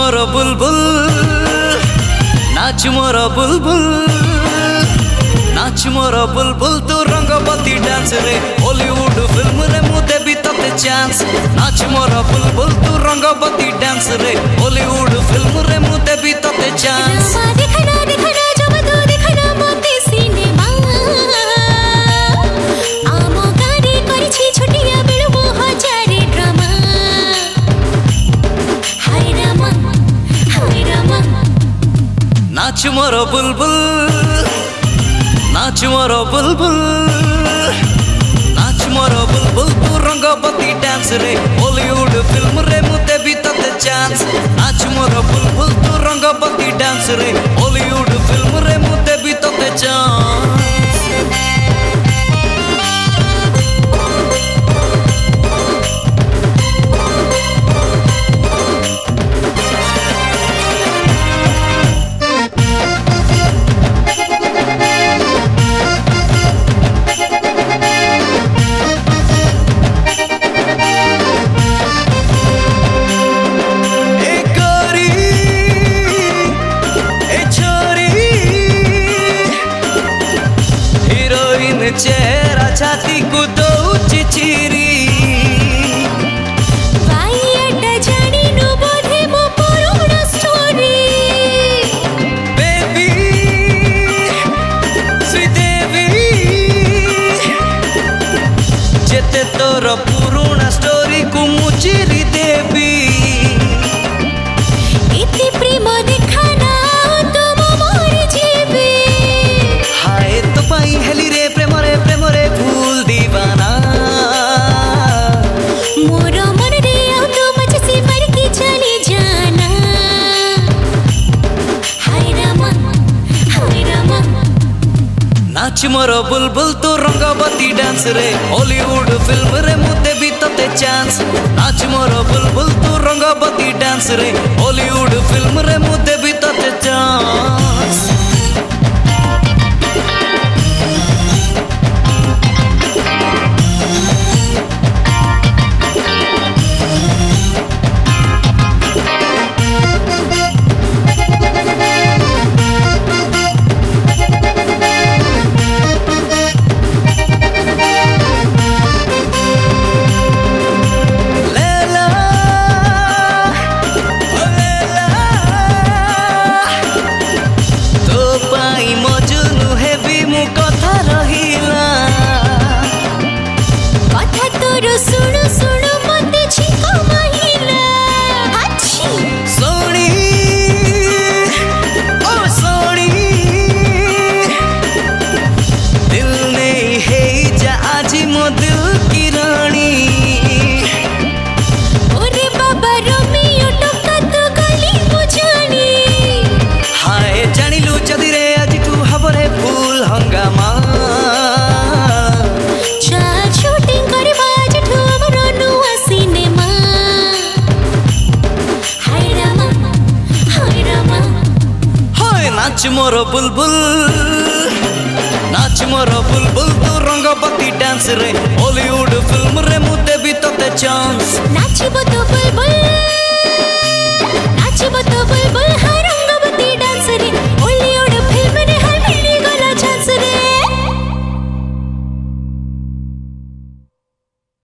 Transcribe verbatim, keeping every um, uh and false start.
मोर बुलबुल नाच मोर बुलबुल नाच मोर बुलबुल तू रंगवती डांस रे हॉलीवुड फिल्म रे मु देबी तते चांस नाच मोर बुलबुल तू रंगवती डांस रे हॉलीवुड फिल्म रे मु देबी तते चांस देखना देखना जब तू देखना मोते सिनेमा आमो गाड़ी करछि छुटिया बेलबो हजारे ड्रामा हाय रामा हाय रामा नाच मोर बुलबुल नाच मोर बुलबुल नाच मोर बुलबुल तू रंगवती डांस रे हॉलीवुड फिल्म रे मु देबी तते चांस नाच मोर बुलबुल तू रंगवती डांस रे हॉलीवुड फिल्म रे मु देबी तते चांस चेहरा छाती को दो चिचिरी वाइटा जानी नु बोधे मो पुराना स्टोरी बेबी श्रीदेवी जेते तोर पुराना स्टोरी को मुचिरी देवी इति प्रेम देखाना तुम मोर जीवी हाय तो पाई हेली रे प्रेम रे प्रेम रे फूल दीवाना मोर मन रे आओ तो मजे से मर के चले जाना हाय रामा हाय रामा नाच मोर बुलबुल तू रंगवती डांस रे हॉलीवुड फिल्म रे मु देबी तते चांस नाच मोर बुलबुल तू रंगवती डांस रे हॉलीवुड फिल्म रे मु देबी तते चांस सुनो सुनो मते छिको महिला अच्छी सोनी ओ सोनी दिल नहीं है जा आज मो दिल की रानी ओरे बाबा रोमियो टोका तो गली बुझानी हाय जानिलु जदी रे आज तू हबरे फूल हंगामा नाच मोर बुलबुल नाच मोर बुलबुल तू रंगवती डांस रे हॉलीवुड फिल्म रे मु देबी तते चांस नाचबो तो बुलबुल